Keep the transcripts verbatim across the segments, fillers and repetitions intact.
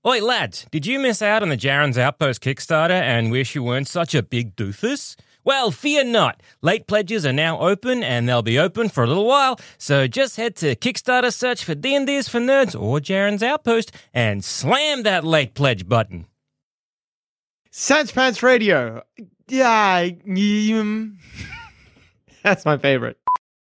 Oi, lads, did you miss out on the Jaren's Outpost Kickstarter and wish you weren't such a big doofus? Well, fear not. Late pledges are now open, and they'll be open for a little while, so just head to Kickstarter, search for D and D is for Nerds or Jaren's Outpost, and slam that late pledge button. Sans Pants Radio. Yeah, um, that's my favorite.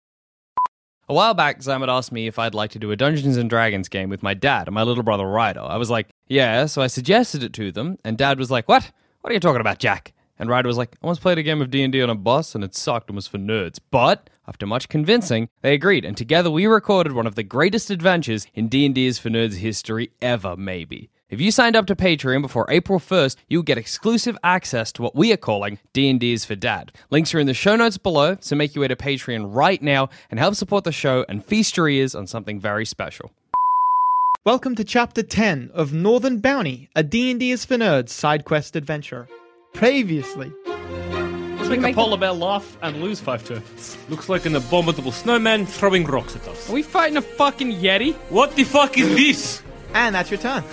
A while back, Sam had asked me if I'd like to do a Dungeons and Dragons game with my dad and my little brother Ryder. I was like, yeah, so I suggested it to them, and Dad was like, what? What are you talking about, Jack? And Ryder was like, I once played a game of D and D on a bus, and it sucked and was for nerds. But, after much convincing, they agreed, and together we recorded one of the greatest adventures in D and D is for Nerds history ever, maybe. If you signed up to Patreon before April first, you'll get exclusive access to what we are calling D and D is for Dad. Links are in the show notes below, so make your way to Patreon right now and help support the show and feast your ears on something very special. Welcome to Chapter ten of Northern Bounty, a D and D is for Nerds side quest adventure. Previously. Let's make a polar bear laugh and lose five turns. Looks like an abominable snowman throwing rocks at us. Are we fighting a fucking Yeti? What the fuck is this? And that's your turn.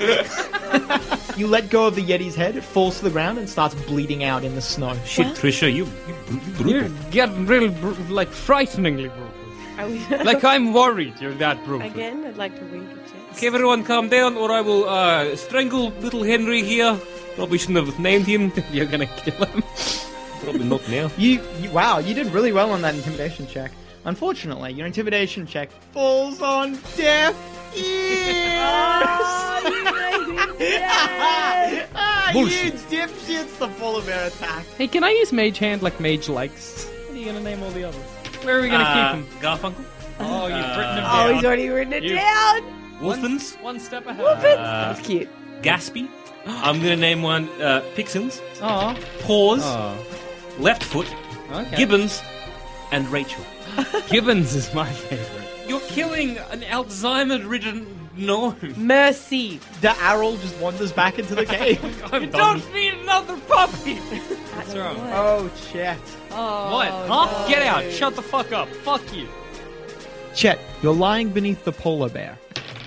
You let go of the Yeti's head, it falls to the ground and starts bleeding out in the snow. Shit, Trisha, you, you, you brutal. You're getting really, br- like, frighteningly brutal. Are we Like, I'm worried you're that brutal. Again, I'd like to wink at chest. Okay, everyone calm down or I will uh, strangle little Henry here. Probably shouldn't have named him. You're gonna kill him. Probably not now. You, you, wow, you did really well on that intimidation check. Unfortunately, your intimidation check falls on deaf ears. Oh, you made it. Yes. Ah, you Bullshit. dipshits, the polar bear attack. Hey, can I use Mage Hand like Mage likes? What are you gonna name all the others? Where are we gonna Uh, keep him? Garfunkel? Oh, you've uh, written him Oh, down. he's already written it You- down. Wolfens? One step ahead. Whoopins. Uh, That's cute. Gaspy? I'm gonna name one uh, Pixins, Aw. Paws, Oh. Left Foot, Okay. Gibbons, and Rachel. Gibbons is my favorite. You're killing an Alzheimer-ridden gnome. Mercy. The Arrol just wanders back into the cave. I'm done. need another puppy! What's wrong? Oh, Chet. Oh, What? Huh? Get out. Shut the fuck up. Fuck you. Chet, you're lying beneath the polar bear.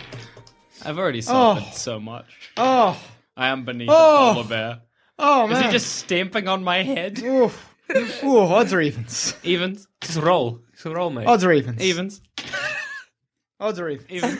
I've already suffered Oh. so much. Oh, I am beneath Oh. a polar bear. oh, Is man. he just stamping on my head? Oof. Ooh, odds or evens? Evens. Just roll. Just roll, mate. Odds or evens? Evens. Odds or evens? Evens.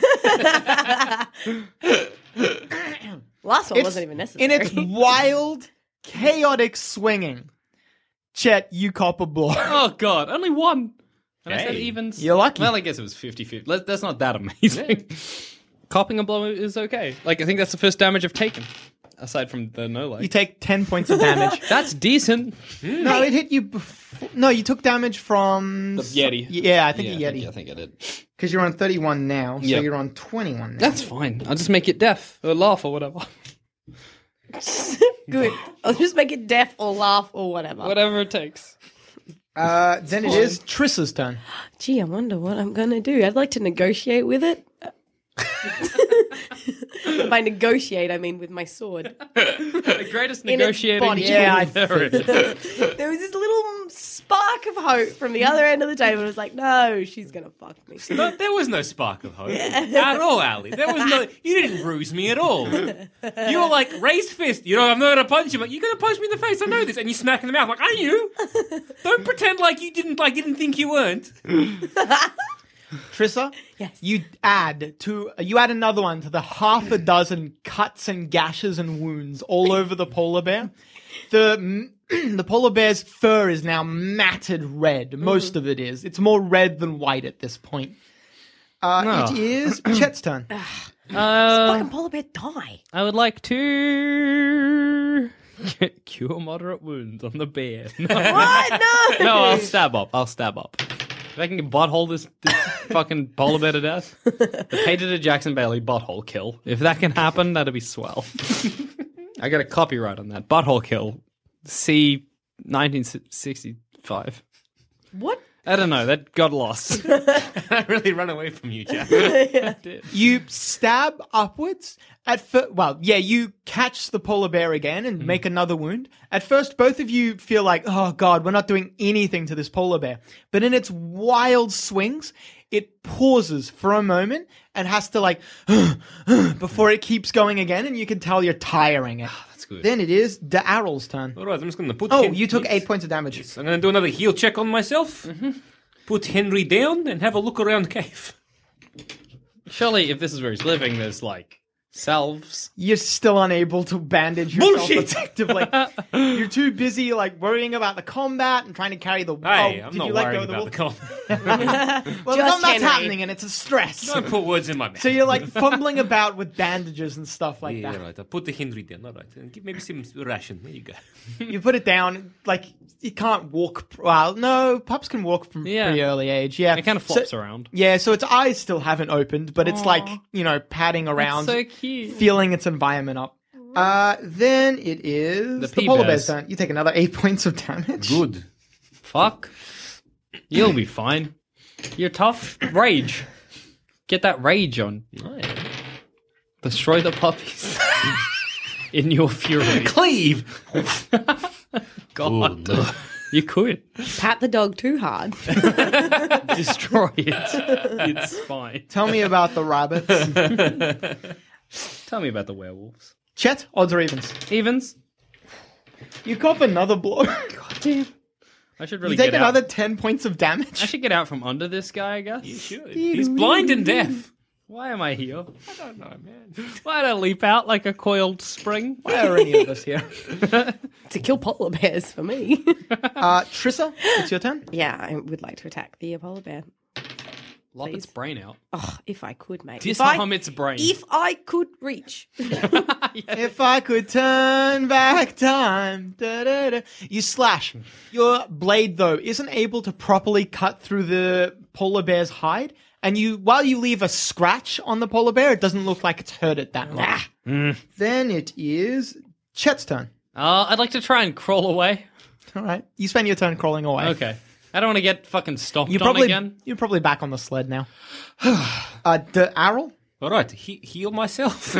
Last one It's- wasn't even necessary. In its wild, chaotic swinging, Chet, you cop a blow. Oh, God. Only one. And I said Hey. evens. You're lucky. Well, I guess it was fifty-fifty. Let- That's not that amazing. Copping a blow is okay. Like, I think that's the first damage I've taken. Aside from the no leg. You take ten points of damage. That's decent. No, it hit you before. No, you took damage from... The Yeti. Yeah, I think Yeah, the I think, I Yeti. think I did. Because you're on thirty-one now, so Yeah. you're on twenty-one now. That's fine. I'll just make it deaf or laugh or whatever. Good. I'll just make it deaf or laugh or whatever. Whatever it takes. Uh, then it is Trissa's turn. Gee, I wonder what I'm going to do. I'd like to negotiate with it. By negotiate, I mean with my sword. The greatest In its negotiating body. tool Yeah, I there is. There was this little spark of hope from the other end of the table. It was like, no, she's going to fuck me. No, there was no spark of hope at all, Ali. There was no. You didn't ruse me at all. You were like raised fist. You know, I'm not gonna punch you. But you're gonna punch me in the face. I know this. And you smack in the mouth. Like, are you? Don't pretend like you didn't. Like, didn't think you weren't. Trissa, Yes. you add to you add another one to the half a dozen cuts and gashes and wounds all over the polar bear. The the polar bear's fur is now matted red. Most of it is. It's more red than white at this point. Uh, No. It is Chet's turn. Uh, Fucking polar bear die. I would like to cure moderate wounds on the bear. No, What? No. no, I'll stab up. I'll stab up. If I can butthole this, this fucking polar bear to death, the Peter Jackson Bailey butthole kill. If that can happen, that'd be swell. I got a copyright on that. Butthole kill. C nineteen sixty-five. What? I don't know. That got lost. I really run away from you, Jack. You stab upwards at first. Well, yeah, you catch the polar bear again and make another wound. At first, both of you feel like, oh god, we're not doing anything to this polar bear. But in its wild swings, it pauses for a moment and has to like before it keeps going again, and you can tell you're tiring it. That's good. Then it is Daryl's turn. All right, I'm just going to put. Oh, Hen- you took yes. eight points of damage. I'm going to do another heal check on myself. Mm-hmm. Put Henry down and have a look around cave. Surely, if this is where he's living, there's like salves. You're still unable to bandage yourself Bullshit. effectively. You're too busy like worrying about the combat and trying to carry the. Hey, oh, I'm did not you let go worrying of the about wolf? the combat. Well, the Just combat's Henry. happening and it's a stress. Don't put words in my mouth. So you're like fumbling about with bandages and stuff like yeah, that. right. I put the Henry down. All right, and give maybe some ration. There you go. You put it down, like you can't walk. Well, no, pups can walk from Yeah. pretty early age. Yeah, It kind of So- flops around. Yeah, so its eyes still haven't opened, but it's like you know padding around, so cute. feeling its environment up. Uh, then it is The the, pea polar bears. bear's turn. You take another eight points of damage. Good. Fuck. You'll be fine. You're tough. Rage. Get that rage on. Destroy the puppies. In your fury. Cleave. God. Good. You could. Pat the dog too hard. Destroy it. It's fine. Tell me about the rabbits. Tell me about the werewolves. Chet, odds or evens? Evens? You cop another blow. Damn. I should really You take get another out. ten points of damage. I should get out from under this guy, I guess. You should. He's blind and deaf. Why am I here? I don't know, man. Why did I leap out like a coiled spring? Why are any of us here? To kill polar bears for me. Uh, Trissa, it's your turn. Yeah, I would like to attack the polar bear. Lop its Please. brain out. Oh, if I could, mate. If I, Disarm its brain. if I could reach. If I could turn back time. Da, da, da. You slash. Your blade, though, isn't able to properly cut through the polar bear's hide. And you, while you leave a scratch on the polar bear, it doesn't look like it's hurt it that much. Then it is Chet's turn. Uh, I'd like to try and crawl away. All right. You spend your turn crawling away. Okay. I don't want to get fucking stomped You're on probably again. you're probably back on the sled now. uh, the Arrel? All right, he- heal myself.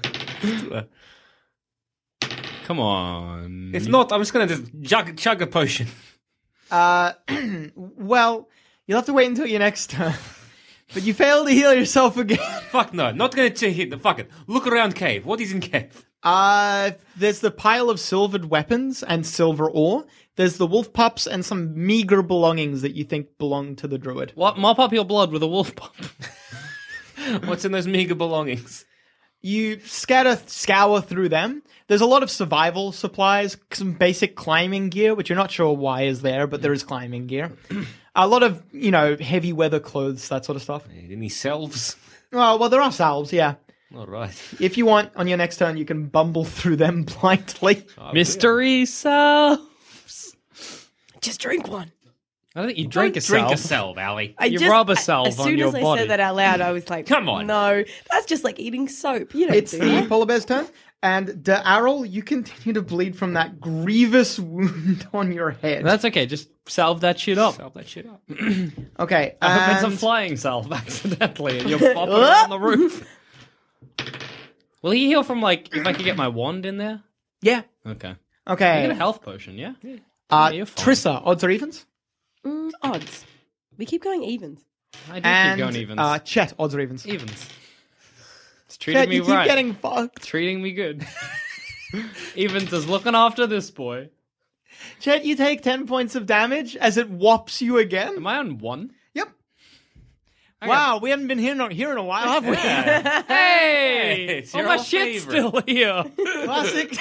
Come on. If not, I'm just going to just jug- chug a potion. Uh, well, you'll have to wait until your next turn. But you fail to heal yourself again. Fuck no, not going to hit the fuck it. Look around cave. What is in cave? Uh, there's the pile of silvered weapons and silver ore. There's the wolf pups and some meager belongings that you think belong to the druid. What? Mop up your blood with a wolf pup. What's in those meager belongings? You scatter, scour through them. There's a lot of survival supplies, some basic climbing gear, which you're not sure why is there, but there is climbing gear. A lot of, you know, heavy weather clothes, that sort of stuff. Any selves? Oh, well, there are salves, yeah. All right. If you want, on your next turn, you can bumble through them blindly. Mystery salves. Just drink one. I don't think you drink a Drink salve. a salve, Ali. I You just, rub a I- salve as on soon your as I body. said that out loud, I was like, Come on. no, that's just like eating soap. You don't It's do the that. polar bear's turn. And Darrell, you continue to bleed from that grievous wound on your head. That's okay. Just salve that shit up. Salve that shit up. okay. I hope it's a and- flying salve accidentally and you're popping it on the roof. Will he heal from, like, if I could get my wand in there? Yeah. Okay. I get Okay. a health potion, yeah? Uh, Yeah, you're fine. Trissa, odds or evens? Mm, odds. We keep going evens. I do And keep going evens. Uh, Chet, odds or evens? Evens. It's treating Chet, me you keep right. getting fucked. Treating me good. Evans is looking after this boy. Chet, you take ten points of damage as it whops you again. Am I on one? Yep. I Wow, we haven't been here, no, here in a while, have we? Hey! It's oh, your my old shit's favorite. still here. Classic,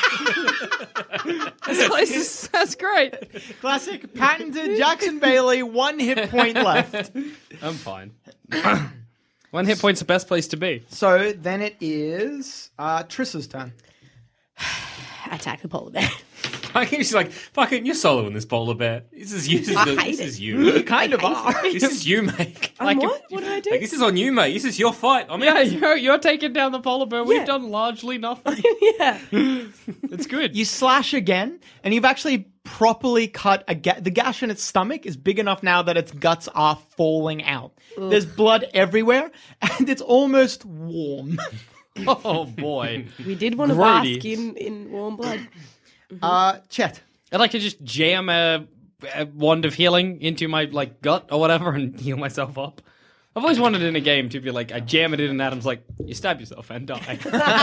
This place is, that's great. classic patented Jackson Bailey, one hit point left. I'm fine. One hit point's the best place to be. So then it is uh, Trissa's turn. Attack the polar bear. I think she's like, fucking, you're soloing this polar bear. This is you. This is, I the- hate this it. is you. You kind of are. This is you, mate. Um, Like if- what? What did I do? Like, this is on you, mate. This is your fight. I'm Yeah, out. you're, you're taking down the polar bear. We've Yeah. done largely nothing. yeah. It's good. You slash again, and you've actually properly cut a ga- the gash in its stomach is big enough now that its guts are falling out. There's blood everywhere, and it's almost warm. Oh, boy. We did want to Grody. bask in, in warm blood. Uh, Chet. I'd like to just jam a, a wand of healing into my, like, gut or whatever and heal myself up. I've always wanted in a game to be like, I jam it in and Adam's like, you stab yourself and die.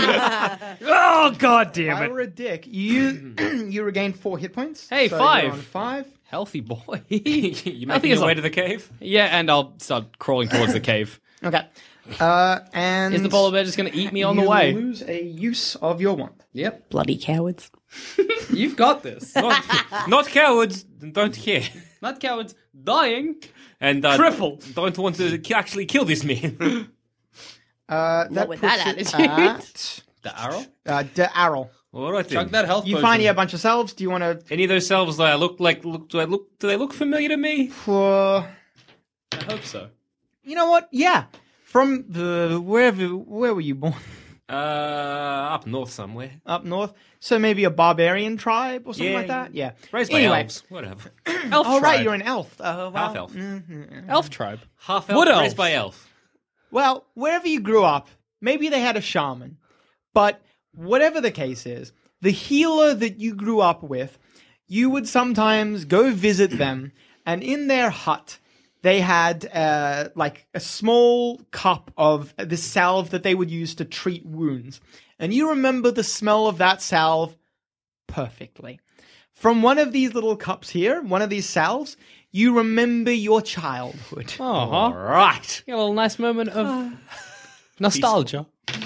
Oh, god damn If I it. were a dick, you you regain four hit points. Hey, so five. You're on five. Healthy boy. You I making think your it's way a- to the cave? Yeah, and I'll start crawling towards the cave. Okay. Uh, and Is the polar bear just going to eat me on the you way? lose a use of your wand. Yep. Bloody cowards. You've got this. Not, not cowards. Don't care. Not cowards. Dying. And uh, Crippled. Don't want to ki- actually kill this man. Uh, that with puts that it attitude. at, The arrow? uh, De Arrel. All right then. Chug that health You potion. find here a bunch of selves. Do you want to? Any of those selves that I look like? Look, do I look? Do they look familiar to me? Uh, I hope so. you know what? Yeah. From the wherever, where were you born? Uh, up north somewhere. Up north. So maybe a barbarian tribe or something Yeah, like that. Yeah. Raised by Anyway. elves. Whatever. Elf Oh tribe. right, you're an elf. Uh, well, Half elf. Elf tribe. Half elf. Wood elf. Raised by elf. Well, wherever you grew up, maybe they had a shaman. But whatever the case is, the healer that you grew up with, you would sometimes go visit them, and in their hut, they had uh, like a small cup of the salve that they would use to treat wounds. And you remember the smell of that salve perfectly. From one of these little cups here, one of these salves, you remember your childhood. Uh-huh. All right. Yeah, a little nice moment of nostalgia.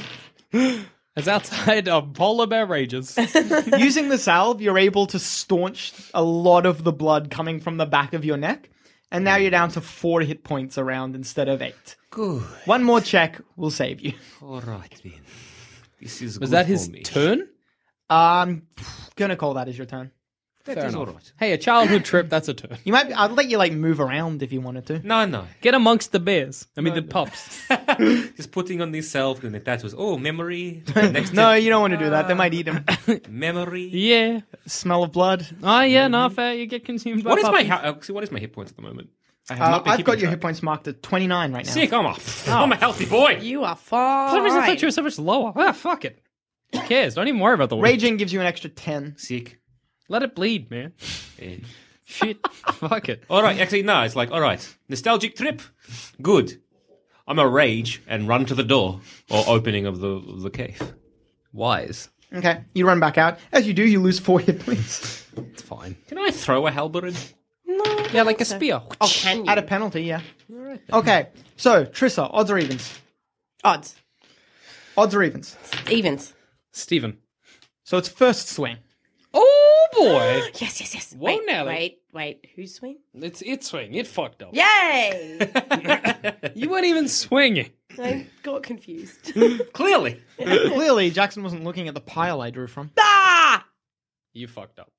As outside of polar bear rages. Using the salve, you're able to staunch a lot of the blood coming from the back of your neck. And now you're down to four hit points around instead of eight. Good. One more check will save you. All right then. This is Was good that for his me. turn? I'm gonna call that as your turn. That Fair is enough. all right. Hey, a childhood trip, that's a turn. You might. Be, I'll let you like move around if you wanted to. No, no. Get amongst the bears. I mean, the pups. Just putting on this self, and that was oh memory. The Next No, you don't want to do that. They might eat him. memory. Yeah. Smell of blood. Oh, yeah, no, fair. You get consumed by What is my puppies. ha- uh, see, what is my hit points at the moment? I have Uh, not been I've keeping got your track. hit points marked at twenty-nine right now. Sick. I'm a, I'm a healthy boy. You are For far. some reason, I right. thought you were so much lower. Ah, fuck it. Who cares? Don't even worry about the weight. Raging gives you an extra ten. Sick. Let it bleed, man. Yeah. Shit. Fuck it. All right. Actually, no. It's like all right. Nostalgic trip. Good. I'm a rage and run to the door or opening of the of the cave. Wise. Okay, you run back out. As you do, you lose four hit points It's fine. Can I throw a halberd? No, I Yeah, don't like a think so. spear. Oh, can you? at a penalty. Yeah. Okay, so Trissa, odds or evens? Odds. Odds or evens? Evens. Stephen. So it's first swing. Oh, boy. Yes, yes, yes. Whoa, wait, Nelly. wait, wait. Who's swing? It's it swing. It fucked up. Yay! You weren't even swinging. I got confused. Clearly. Clearly, Jackson wasn't looking at the pile I drew from. ah! You fucked up.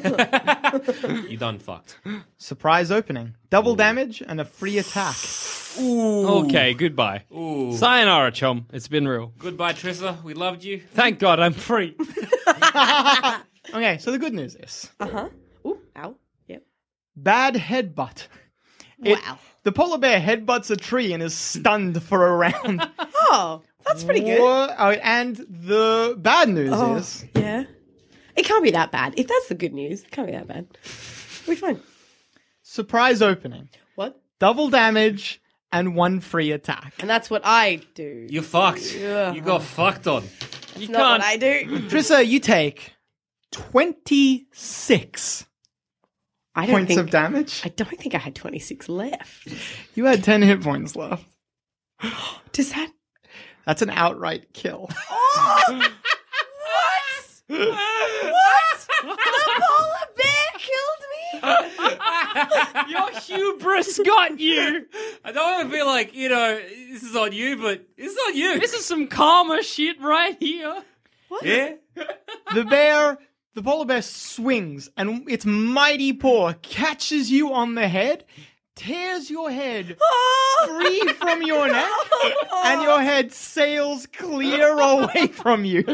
You done fucked. Surprise opening. Double damage and a free attack. Okay, goodbye. Ooh. Sayonara, chum. It's been real. Goodbye, Trissa. We loved you. Thank God I'm free. Okay, so the good news is Uh-huh. Ooh, ow. Yep. bad headbutt. It- Wow. The polar bear headbutts a tree and is stunned for a round. Oh, that's pretty good. Wha- oh, and the bad news Oh, is yeah. It can't be that bad. If that's the good news, it can't be that bad. We're fine. surprise opening. What? Double damage and one free attack. And that's what I do. You fucked. Yeah. You got fucked on. It's not what I do. Trissa, you take twenty-six I don't points think. of damage. I don't think I had twenty-six left. You had ten hit points left. Does that? That's an outright kill. Oh! What? What? The polar bear killed me? Your hubris got you. I don't want to be like, you know, this is on you, but it's on you. This is some karma shit right here. yeah. The bear, the polar bear swings and its mighty paw catches you on the head, tears your head free from your neck, and your head sails clear away from you.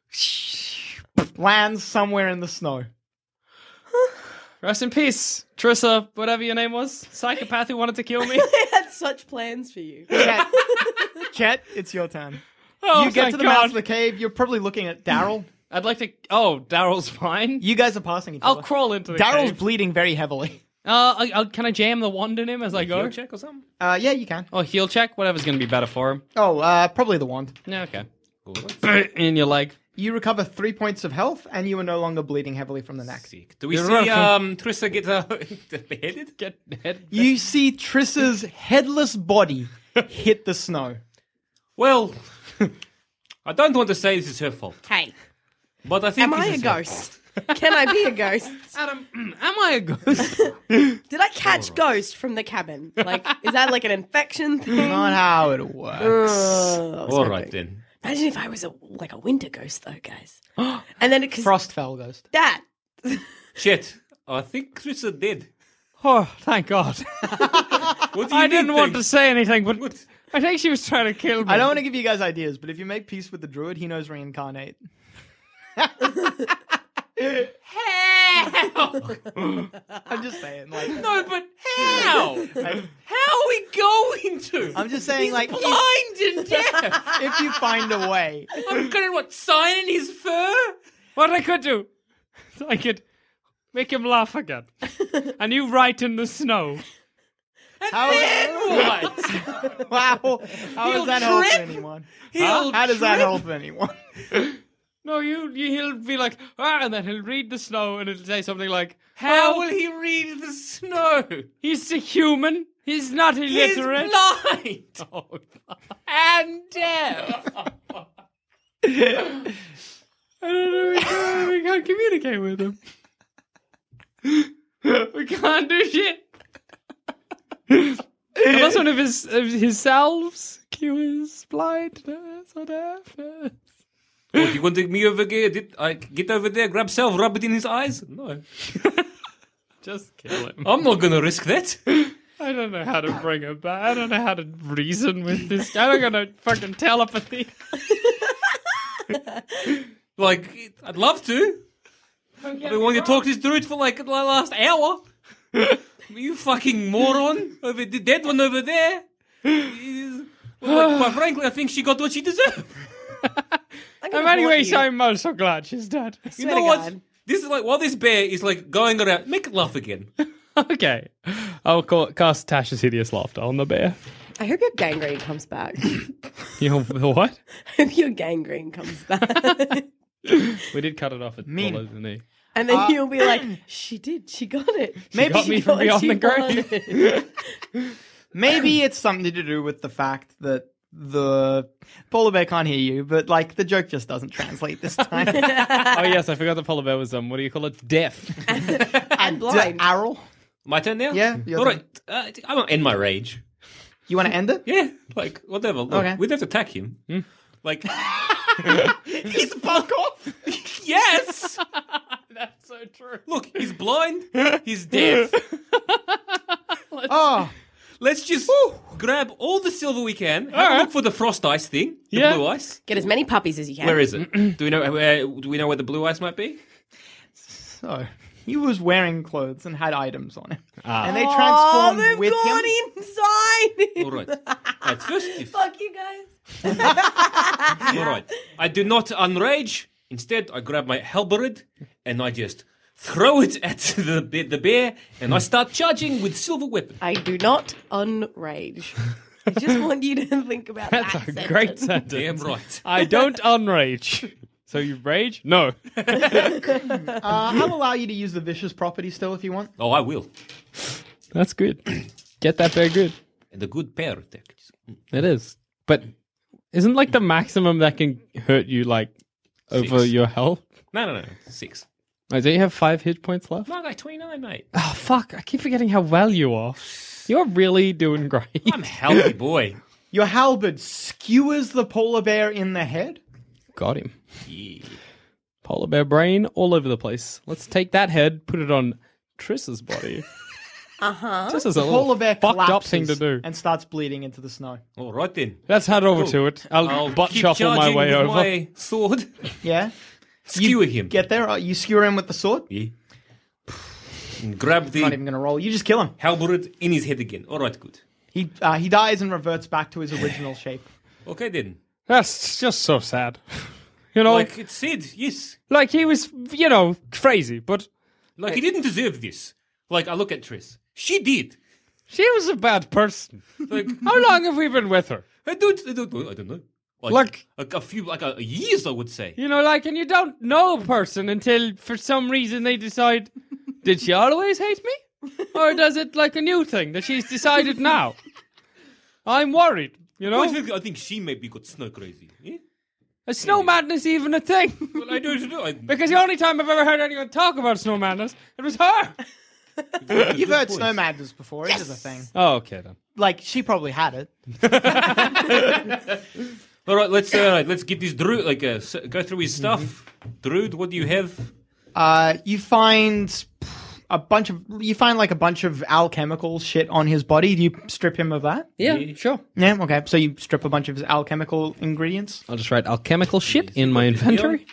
Lands somewhere in the snow. Rest in peace, Trissa, whatever your name was. Psychopath who wanted to kill me. I had such plans for you. Chet, Chet, it's your turn. Oh, You get thank to the God. mouth of the cave. You're probably looking at Daryl. I'd like to. Oh, Daryl's fine. You guys are passing each I'll other. crawl into the Daryl's cave. bleeding very heavily. Uh, I, I'll, can I jam the wand in him as I go? Heal check or something? Uh, yeah, you can. Oh, heal check? Whatever's going to be better for him. Oh, uh, probably the wand. Yeah, okay. Alright. In your leg. You recover three points of health, and you are no longer bleeding heavily from the neck. Sick. Do we You're see welcome. um, Trissa get uh, beheaded? Get head. You see Trissa's headless body hit the snow. Well, I don't want to say this is her fault, Hey, but I think am this I a is her ghost? Can I be a ghost? Adam, am I a ghost? Did I catch ghost from the cabin? Like, is that like an infection thing? Not how it works. Uh, I was All hoping. right then. Imagine if I was a like a winter ghost, though, guys. And then because Frostfell ghost. that. Shit, I think Trissa did. Oh, thank God. What do you I didn't mean, want to thanks? say anything, but What? I think she was trying to kill me. I don't want to give you guys ideas, but if you make peace with the druid, he knows reincarnate. I'm just saying, like, No, but how? I- How are we going to? I'm just saying, He's like, if, blind and deaf. if you find a way. I'm gonna what? Sign in his fur? What I could do, I could make him laugh again. And you write in the snow. How, What? wow, how He'll does that help trip. anyone? He'll How does that trip. help anyone? No, you, you he'll be like, ah, and then he'll read the snow and it'll say something like, How "Oh, will he read the snow? he's a human. He's not He's illiterate." blind Oh, and deaf. I don't know. We can't, we can't communicate with him. We can't do shit. Unless one of his of his selves cures blindness or deafness. What, you want to take me over here? Did I get over there, grab self, rub it in his eyes? No. Just kill him. I'm not gonna risk that. I don't know how to bring him back. I don't know how to reason with this guy. I'm gonna fucking telepathy. Like, I'd love to. I've been wanting to talk to this dude for like the last hour. You fucking moron. Over the dead one over there. Is- well, like, quite frankly, I think she got what she deserved. I'm anyway so I'm so glad she's dead. You Swear know to what? God. This is like, while this bear is like going around, make it laugh again. Okay. I'll call, cast Tash's hideous laughter on the bear. I hope your gangrene comes back. You know what? I hope your gangrene comes back. We did cut it off at Mean. below the knee. And then Uh, you'll be like, she did, she got it. Maybe got she me got from what beyond she the grave. wanted. Maybe it's something to do with the fact that the polar bear can't hear you, but like the joke just doesn't translate this time. Oh yes, I forgot the polar bear was um. What do you call it? Deaf. And blind. Arrel, My turn now? Yeah, your All turn. right. Uh, I won't end my rage. you want to end it? Yeah, like, whatever. Look, Okay. we'd have to attack him. Like, He's fuck off. yes! That's so true. Look, he's blind, he's deaf. Oh, Let's just grab all the silver we can. Have a right. look for the frost ice thing, the Yeah. blue ice. Get as many puppies as you can. Where is it? do we know where? Do we know where the blue ice might be? so he was wearing clothes and had items on him, and they Oh, transformed they've with gone him. inside. All right. Right, first, if, Fuck you guys. all right. I do not unrage. Instead, I grab my halberd and I just throw it at the the bear, and I start charging with silver weapon. I do not unrage. I just want you to think about That's that a sentence. great sentence. Damn right. I don't unrage. So you rage? No. Uh, I'll allow you to use the vicious property still if you want. Oh, I will. That's good. Get that bear good. And a good pair attack. It is. But isn't like the maximum that can hurt you like over Six. your health? No, no, no. Six. Wait, do you have five hit points left? No, I got twenty-nine, mate. Oh fuck! I keep forgetting how well you are. You're really doing great. I'm a healthy boy. Your halberd skewers the polar bear in the head. Got him. Yeah. Polar bear brain all over the place. Let's take that head, put it on Triss's body. Uh-huh. This is a The little polar bear fucked up collapses thing to do. and starts bleeding into the snow. All right then. Let's head over Cool. to it. I'll, I'll butt keep shuffle my charging way with over. my sword. Yeah, Skewer him. get there. uh, You skewer him with the sword. Yeah. And grab I'm not the even gonna roll. You just kill him. halberd in his head again. All right, good. He uh, he dies and reverts back to his original shape. Okay then. That's just so sad. You know, like, Like it said, yes. he was, you know, crazy, but Like he didn't deserve this. Like, I look at Triss. She did. She was a bad person. Like, How long have we been with her? I don't, I don't know. I don't know. Like- a, a few, like a, a years, I would say. You know, like, and you don't know a person until for some reason they decide, did she always hate me? Or does it like a new thing that she's decided now? I'm worried, you know? I think, I think she maybe got snow crazy. Eh? Is snow madness even a thing? Well, I don't know. I, Because the only time I've ever heard anyone talk about snow madness, it was her. You've heard snow madness before. It is a thing. Oh, okay then. Like, she probably had it. all right, let's uh, let's get this Druid, like, uh, s- go through his stuff. Druid, what do you have? Uh, you find a bunch of, you find like a bunch of alchemical shit on his body. Do you strip him of that? Yeah, sure. Yeah, okay. So you strip a bunch of his alchemical ingredients. I'll just write alchemical shit in my inventory.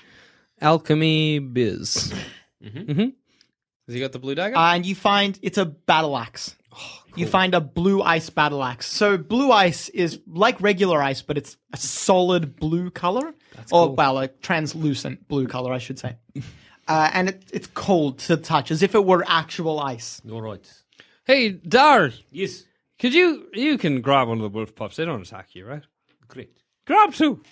Alchemy biz. Mm-hmm. mm-hmm. Has he got the blue dagger? Uh, and you find it's a battle axe. You find a blue ice battle axe. So blue ice is like regular ice, but it's a solid blue color. That's or, cool. well, a translucent blue color, I should say. uh, and it, it's cold to the touch, as if it were actual ice. All right. Hey, Dar, Yes, could you, you can grab one of the wolf pups. They don't attack you, right? correct. Grab two.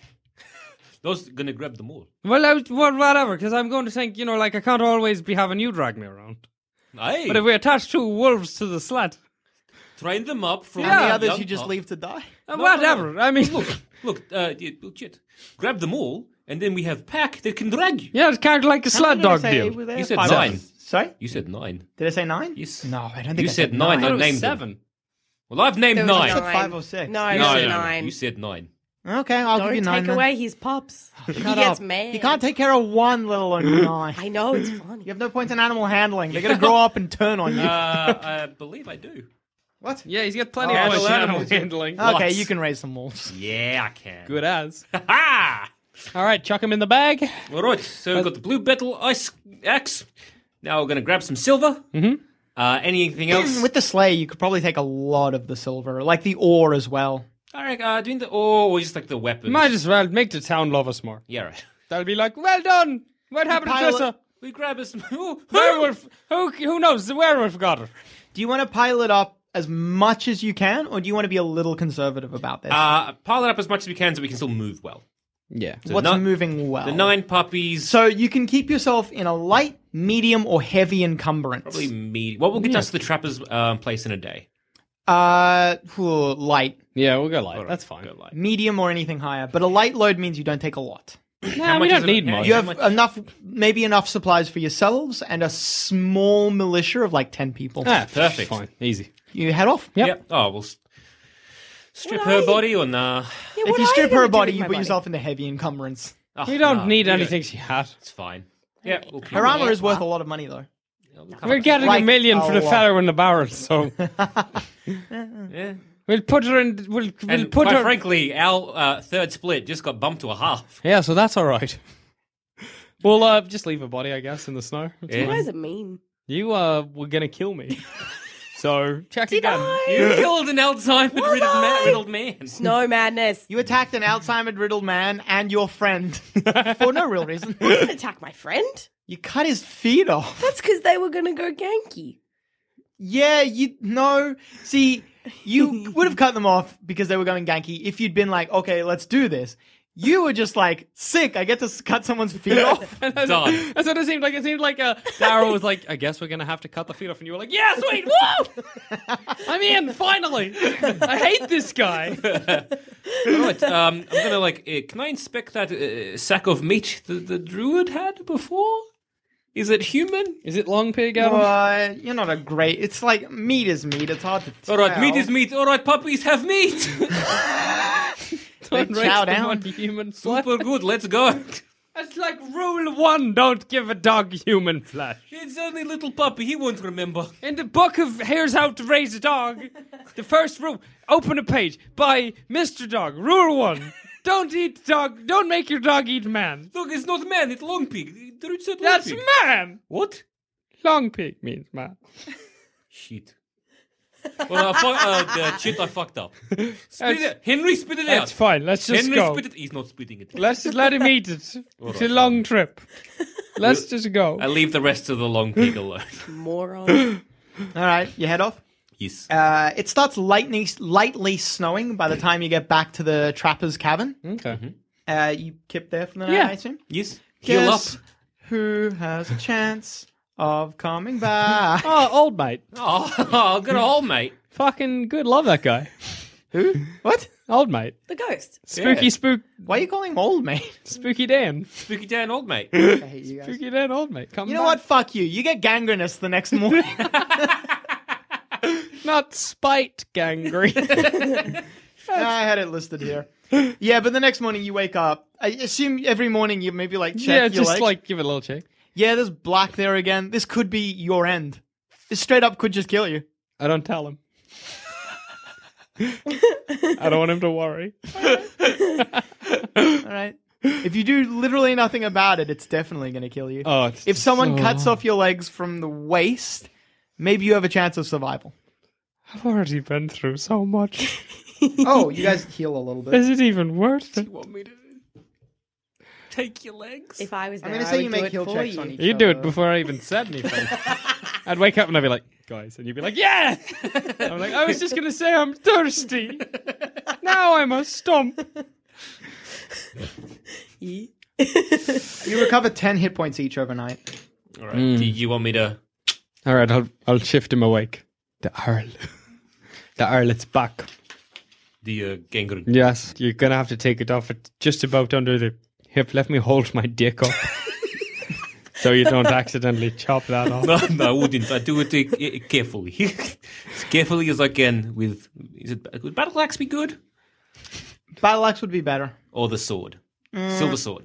Those gonna grab them all. Well, I, well whatever, because I'm going to think, you know, like, I can't always be having you drag me around. Aye. But if we attach two wolves to the sled, Train them up from And the Yeah. others young you just pup. leave to die. uh, No, whatever. no, no. I mean, Look, look, uh, yeah, legit. Grab them all, and then we have pack that can drag you. yeah, it's kind of like a sled dog deal. You said Five- nine. Sorry? You said nine. Did I say nine? Yes. No, I don't think You I said said nine. nine. I It was named them. seven. Well, I've named There was nine. said nine. five or six. No, No, you no, said no, no. nine. You said nine. Okay, I'll Don't give you take nine. then. away his pops. he Shut gets up. mad. You can't take care of one, let alone nine. I know, it's funny. You have no point in animal handling. They're going to grow up and turn on you. Uh, I believe I do. What? Yeah, he's got plenty Oh, of animal points in animal animals. handling. Okay, Lots. you can raise some wolves. Yeah, I can. Good as. Ha! All right, chuck him in the bag. All right, so we've got the blue battle ice axe. Now we're going to grab some silver. Mm-hmm. Uh, anything else? With the sleigh, you could probably take a lot of the silver, like the ore as well. All right, uh, doing the ore or just like the weapons? Might as well make the town love us more. Yeah, right. They'll be like, well done. What happened to pile Trissa? We grab us. Ooh, Werewolf. Who, who knows? The werewolf got her. Do you want to pile it up as much as you can, or do you want to be a little conservative about this? Uh, pile it up as much as we can so we can still move well. Yeah. What's not- moving well? The nine puppies. So you can keep yourself in a light, medium, or heavy encumbrance. Probably me. What will get us to the trapper's um, place in a day? Uh, whew, light, Yeah, we'll go light. All right, That's fine. go light. medium, or anything higher. But a light load means you don't take a lot. Nah, much we is don't it- need yeah, much. You How have much- enough, maybe enough supplies for yourselves and a small militia of like ten people. Ah, Perfect. Fine. Easy. You head off. Yep. Oh, we'll s- strip What her are you- body or nah? Yeah, If what you are strip gonna her do body, with you my put body? yourself into heavy encumbrance. Oh, We don't nah, need we anything she had. It's fine. Yeah, we'll keep Her it. armor is worth a lot of money, though. We're getting Like a million a for the lot. fellow in the barrel, so Yeah. we'll put her in. We'll, we'll And put quite her. frankly, our uh, third split just got bumped to a half. Yeah, so that's all right. We'll uh, just leave her body, I guess, in the snow. It's Yeah. What does it mean? You uh, were gonna kill me, so check Did again. I? You killed an Alzheimer Was riddled I? man, riddled man. No madness. You attacked an Alzheimer-riddled man and your friend for no real reason. I didn't attack my friend. You cut his feet off. That's because they were gonna go ganky. Yeah, you no. See, you would have cut them off because they were going ganky if you'd been like, okay, let's do this. You were just like, sick, I get to s- cut someone's feet off. Done. That's what it seemed like. It seemed like uh, Daryl was like, I guess we're gonna have to cut the feet off, and you were like, yeah, sweet, woo! I'm in, finally. I hate this guy. All right, um, I'm gonna like. Uh, can I inspect that uh, sack of meat the, the druid had before? Is it human? Is it long pig, Adam? Uh, you're not a great. It's like meat is meat. It's hard to tell. All right, meat is meat. All right, puppies have meat. Don't they raise chow them down. on human flesh. Super good. Let's go. It's like rule one: don't give a dog human flesh. It's only little puppy. He won't remember. In the book of Here's How to Raise a Dog, the first rule: open a page by Mister Dog. Rule one: don't eat dog. Don't make your dog eat man. Look, it's not man. It's long pig. The druid said long That's pig. man. What? Long pig means man. Shit. Well, I fu- uh, the shit, I fucked up. Spit it out. Henry, spit it That's out. fine. Let's just Henry, go. spit it. He's not spitting it. Let's just let him eat it. It's a long trip. Let's just go. I leave the rest of the long pig alone. Moron. All right, you head off. Yes. Uh, it starts lightly, lightly snowing by the time you get back to the trapper's cabin. Okay. Uh, you kept there for the night, Yeah. I assume? Yes. Heal up. Guess who has a chance of coming back? Oh, old mate. Oh, I've got a hole, mate. Fucking good. Love that guy. Who? What? Old mate. The ghost. Spooky Yeah. spook. Why are you calling him old, mate? Spooky Dan. Spooky Dan, old mate. I hate you guys. Spooky Dan, old mate. Come You know back. what? Fuck you. You get gangrenous the next morning. Not spite gangrene. I had it listed here. Yeah, but the next morning you wake up. I assume every morning you maybe like check yeah, your just legs. like give it a little check. Yeah, there's black there again. This could be your end. This straight up could just kill you. I don't tell him. I don't want him to worry. All right. If you do literally nothing about it, it's definitely going to kill you. Oh, it's if someone so- cuts off your legs from the waist, maybe you have a chance of survival. I've already been through so much. Oh, you guys heal a little bit. Is it even worth it? You want me to take your legs? If I was I'm there, going to I say would you do make it heal for checks you. on each You do it other. before I even said anything. I'd wake up and I'd be like, guys, and you'd be like, yeah! I'm like, I was just going to say I'm thirsty. Now I must stomp. You recover ten hit points each overnight. All right. Do you want me to? All right, I'll, I'll shift him awake. The Earl. The Earl, it's back. The uh, gangrene. Yes, you're going to have to take it off at just about under the hip. Let me hold my dick up. So you don't accidentally chop that off. No, no, I wouldn't. I do it uh, carefully, as carefully as I can. With is it would battle axe be good Battle axe would be better. or the sword, silver sword?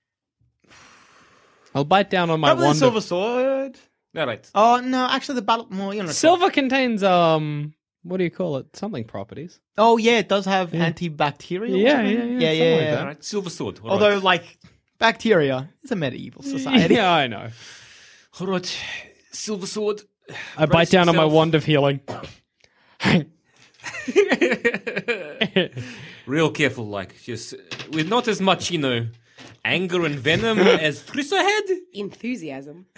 I'll bite down on my Probably the wand. silver Of... sword. All right. Oh, no, actually the battle... Well, you know, Silver contains, um, what do you call it? Something properties. Oh, yeah, it does have antibacterial. or Yeah, something. yeah, yeah, yeah, something yeah. like yeah. that. All right. Silver sword. All Although, right. like, bacteria is a medieval society. Yeah, I know. All right. Silver sword. I bite down on my yourself. wand of healing. Real careful, like just uh, with not as much, you know, anger and venom as Trissa had. Enthusiasm.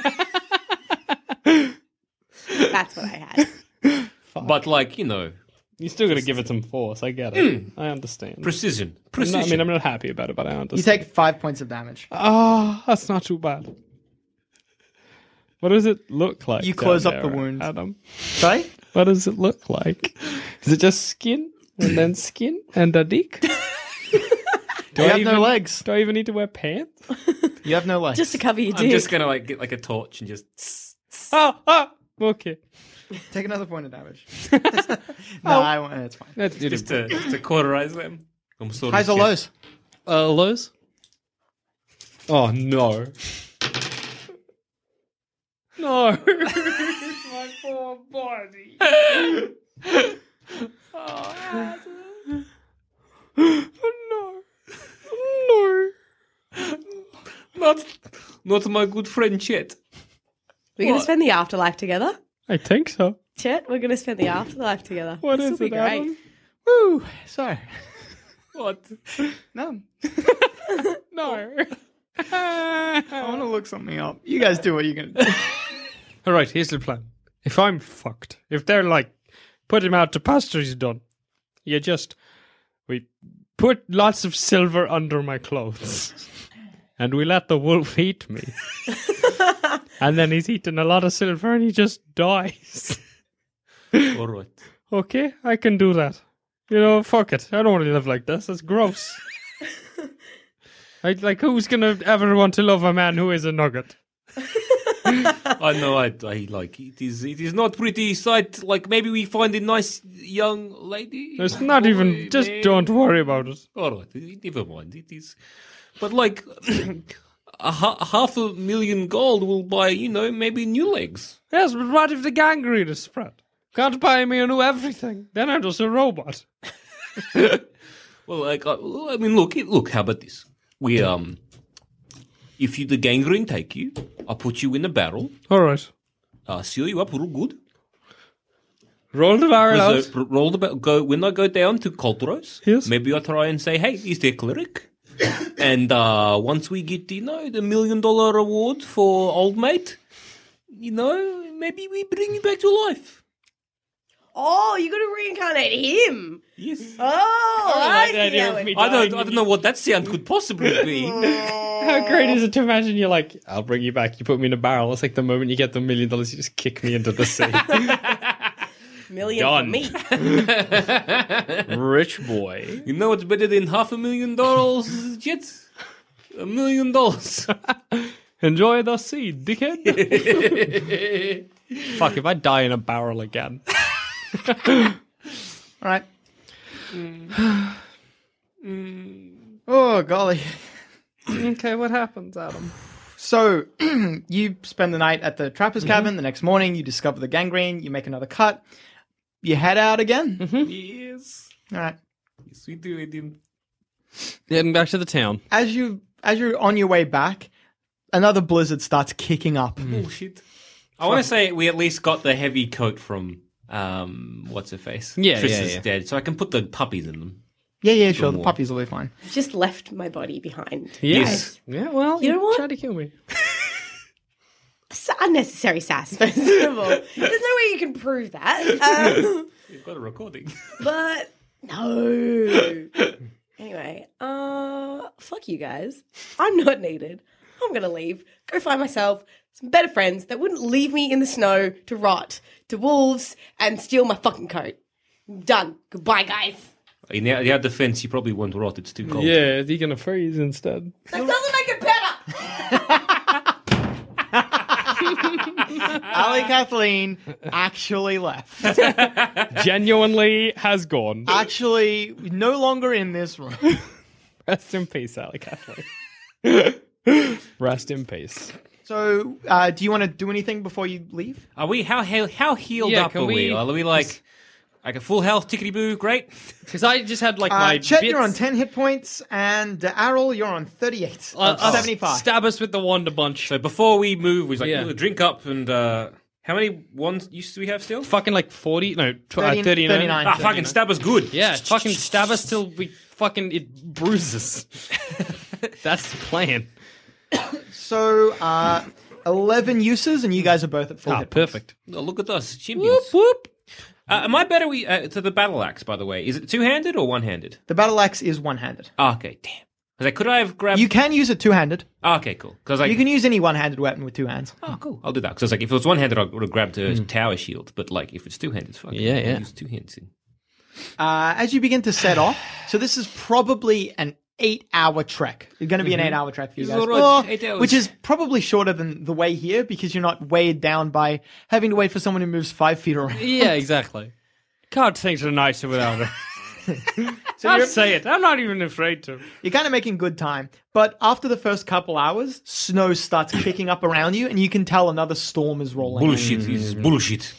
That's what I had. But like, you know, You still got to give it some force. I get it. I understand. precision. I'm Precision. not- I mean, I'm not happy about it, but I understand. You take five points of damage. Oh, that's not too bad. What does it look like? You close down up the there, wound. Adam. Sorry? What does it look like? Is it just skin and then skin and a dick? Do You I have even, no legs. Do I even need to wear pants? You have no legs. Just to cover your I'm dick. just gonna like get like a torch and just. Oh, oh, okay. Take another point of damage. no, I won't. It's fine. Let's do Just this. to, just to cauterize them. I'm sorry. Highs or Chef. lows? Uh, lows? Oh, no. No. My poor body. Oh, no. No. Not, not my good friend Chet. We're going to spend the afterlife together. I think so. Chet, we're going to spend the afterlife together. What this is will be it, great. Adam? Woo! Sorry. What? No. No. I want to look something up. You guys do what you're going to do. All right, here's the plan. If I'm fucked, if they're like, put him out to pasture, he's done. You just, we put lots of silver under my clothes. And we let the wolf eat me. And then he's eaten a lot of silver and he just dies. All right. Okay, I can do that. You know, fuck it. I don't want to live like this. It's gross. I, like, who's going to ever want to love a man who is a nugget? I know. I, I like it. Is it is not pretty sight. Like maybe we find a nice young lady. It's not even, just man. don't worry about it. All right. Never mind. It is. But like a ha- half a million gold will buy, you know, maybe new legs. Yes, but what if the gangrene is spread? Can't buy me a new everything. Then I'm just a robot. Well, like I, I mean, look, look. How about this? We um, if you the gangrene take you, I'll put you in a barrel, All right. uh, seal you up real good. Roll the barrel out. So, roll the ba- go when I go down to Coltros. Yes. Maybe I try and say, "Hey, is there a cleric?" And uh, once we get, you know, the million dollar reward for old mate, you know, maybe we bring you back to life. Oh, you got to reincarnate him. Yes. Oh, I, like the see idea how of it- me I don't. dying. I don't know what that sound could possibly be. How great is it to imagine you're like, I'll bring you back. You put me in a barrel. It's like the moment you get the million dollars, you just kick me into the sea. Million Done. for me. Rich boy. You know what's better than half a million dollars, Jet? A million dollars. Enjoy the sea, dickhead. Fuck, if I die in a barrel again. All right. Oh, golly. Okay, what happens, Adam? So you spend the night at the trapper's cabin. The next morning, you discover the gangrene. You make another cut. You head out again. Yes. All right. Yes, we do it. in- Heading back to the town. As you as you're on your way back, another blizzard starts kicking up. Bullshit. I want to say we at least got the heavy coat from um, what's her face. Yeah, Triss yeah, is yeah. dead, so I can put the puppies in them. Yeah, yeah, sure. The more. puppies will be fine. I've just left my body behind. Yes. Yeah, well, You know what? tried to kill me. It's unnecessary sass, first of all. There's no way you can prove that. Um, We've got a recording. but no. Anyway, uh, fuck you guys. I'm not needed. I'm gonna leave. Go find myself some better friends that wouldn't leave me in the snow to rot to wolves and steal my fucking coat. Done. Goodbye, guys. In our, in our defense, you probably won't rot. It's too cold. Yeah, you're gonna freeze instead. That doesn't make it better. Ali Kathleen actually left. Genuinely has gone. Actually, no longer in this room. Rest in peace, Sally Kathleen. Rest in peace. So, uh, do you want to do anything before you leave? Are we how how, how healed Yeah, up can are we? we- Are we like like a full health tickety boo? Great. Because I just had like Uh, my Chet, bits. you're on ten hit points, and uh, Errol, you're on thirty-eight. Uh, of uh, seventy-five. Stab us with the wand a bunch. So before we move, we was like Yeah. "Ooh, drink up and uh, how many ones used do we have still? Fucking like forty, no, tw- thirty, uh, thirty-nine. thirty-nine. Ah, fucking stab us good. Yeah, fucking stab us till we fucking it bruises. That's the plan. So, uh, eleven uses, and you guys are both at full Ah, hit points. perfect. Oh, look at us, champions. Whoop. Uh, am I better we, uh, to the battle axe? By the way, is it two handed or one handed? The battle axe is one-handed. Oh, okay, damn. I was like, could I have grabbed? You can use it two-handed. Oh, okay, cool. Because like, You can use any one-handed weapon with two hands. oh, cool. I'll do that. Because I was like, if it was one handed, I would have grabbed a tower shield. But like, if it's two handed, fuck. it. Yeah, I'll yeah. Use two hands. In. Uh, as you begin to set off, so this is probably an eight-hour trek. It's going to be an eight-hour trek for you It's guys, all right, Or- eight hours. which is probably shorter than the way here because you're not weighed down by having to wait for someone who moves five feet around. Yeah, exactly. Can't think of nicer without it. So I'll you're, say it. I'm not even afraid to. you're kind of making good time. But after the first couple hours, snow starts kicking up around you, and you can tell another storm is rolling. in. Bullshit. This is bullshit.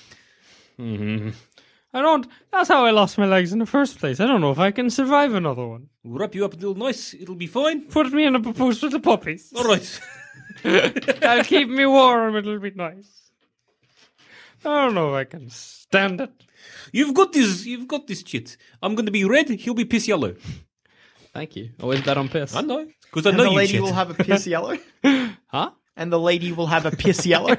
I don't. That's how I lost my legs in the first place. I don't know if I can survive another one. We'll wrap you up a little nice. It'll be fine. Put me in a papoose with the puppies. All right. That'll keep me warm. It'll be nice. I don't know if I can stand it. You've got this. You've got this shit. I'm going to be red. He'll be piss yellow. Thank you. Always bet on piss. I know. Because I And know the you lady shit. will have a piss yellow. Huh? And the lady will have a piss yellow.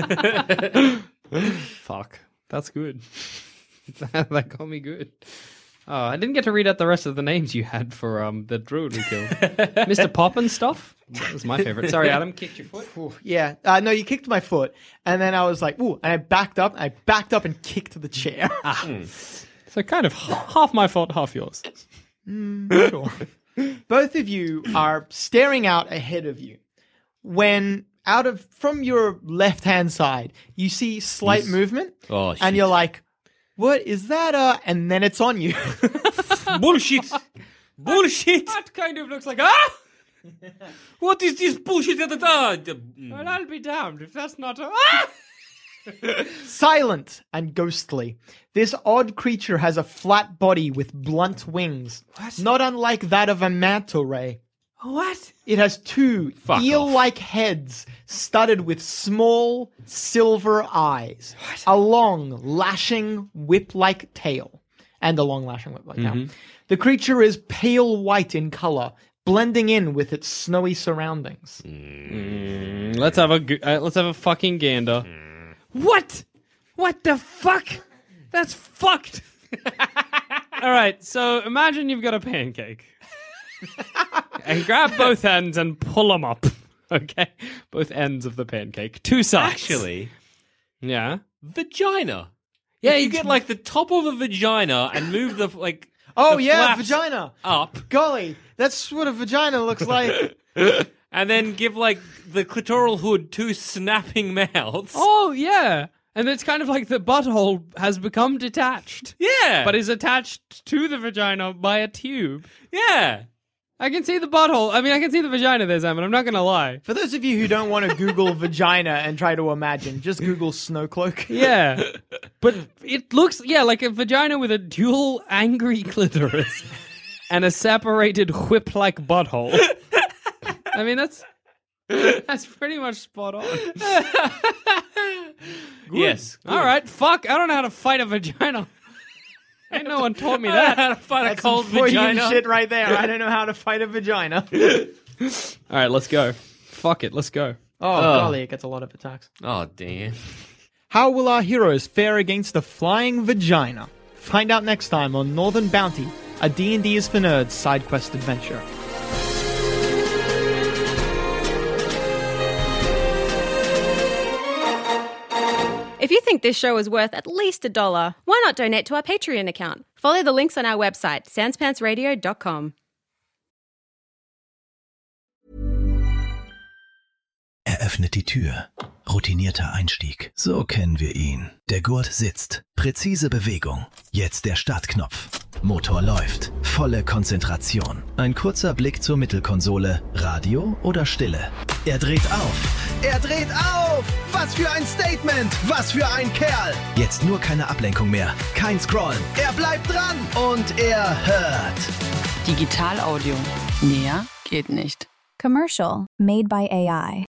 Fuck. That's good. That got me good. Oh, I didn't get to read out the rest of the names you had for um the druid we killed. Mister Poppin stuff? That was my favorite. Sorry, Adam, kicked your foot. Ooh, yeah. Uh, no, you kicked my foot. And then I was like, ooh. And I backed up. I backed up and kicked the chair. So kind of h- half my fault, half yours. Sure. Both of you are staring out ahead of you when out of from your left hand side you see slight movement Oh, shit. and you're like, what is that? Uh and then it's on you. bullshit. Bullshit. That kind of looks like ah. What is this bullshit? Da, da, da? The- Well, I'll be damned if that's not a ah. Silent and ghostly. This odd creature has a flat body with blunt wings, not unlike that of a manta ray. What? It has two Fuck eel-like heads studded with small silver eyes, a long lashing whip-like tail, and a long lashing whip-like tail. The creature is pale white in color, blending in with its snowy surroundings. Let's have a go- uh, let's have a fucking gander. What? What the fuck? That's fucked. All right, so imagine you've got a pancake. And grab both ends and pull them up. Okay? Both ends of the pancake. Two sides. Actually, Yeah. vagina. Yeah, you you get like the top of a vagina and move the like. Oh the yeah, flaps vagina. up, Golly, that's what a vagina looks like. and then give like the clitoral hood two snapping mouths. Oh, yeah. And it's kind of like the butthole has become detached. Yeah, But is attached to the vagina by a tube. yeah. I can see the butthole. I mean, I can see the vagina there, Sam, and I'm not going to lie. For those of you who don't want to Google vagina and try to imagine, just Google snow cloak. Yeah. But it looks, yeah, like a vagina with a dual angry clitoris and a separated whip-like butthole. I mean, that's that's pretty much spot on. Yes. All right, fuck. I don't know how to fight a vagina. Ain't no one taught me I don't know that. how to fight a That's cold some Freudian vagina. shit right there. I don't know how to fight a vagina. All right, let's go. Fuck it, let's go. Oh, golly, it gets a lot of attacks. Oh damn. How will our heroes fare against the flying vagina? Find out next time on Northern Bounty, a D and D is for Nerds side quest adventure. If you think this show is worth at least a dollar, why not donate to our Patreon account? Follow the links on our website, sans pants radio dot com. Eröffnet die Tür. Routinierter Einstieg. So kennen wir ihn. Der Gurt sitzt. Präzise Bewegung. Jetzt der Startknopf. Motor läuft. Volle Konzentration. Ein kurzer Blick zur Mittelkonsole. Radio oder Stille. Er dreht auf. Er dreht auf! Was für ein Statement! Was für ein Kerl! Jetzt nur keine Ablenkung mehr. Kein Scrollen. Er bleibt dran. Und er hört. Digital Audio. Näher geht nicht. Commercial made by A I.